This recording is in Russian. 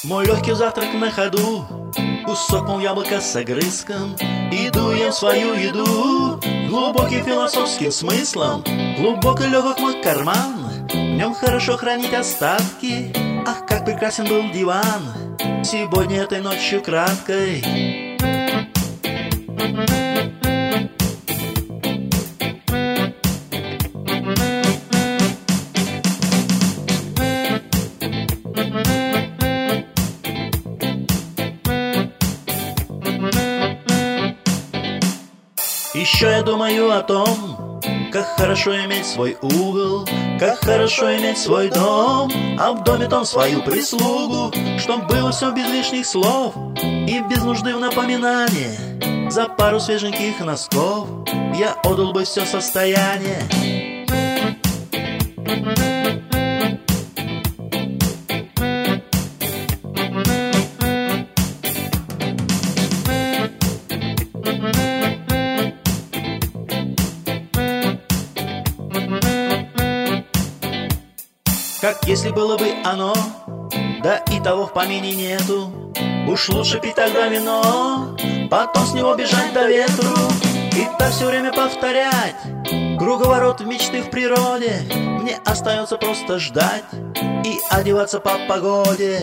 Мой легкий завтрак на ходу, кусок яблока с огрызком. Иду ем свою еду глубоким философским смыслом. Глубоко легок мой карман, в нем хорошо хранить остатки. Ах, как прекрасен был диван сегодня этой ночью краткой. Еще я думаю о том, как хорошо иметь свой угол, как хорошо иметь свой дом, а в доме том свою прислугу, чтоб было все без лишних слов и без нужды в напоминание. За пару свеженьких носков я отдал бы все состояние. Как если было бы оно, да и того в помине нету. Уж лучше пить тогда вино, потом с него бежать до ветру. И так все время повторять круговорот мечты в природе. Мне остается просто ждать и одеваться по погоде.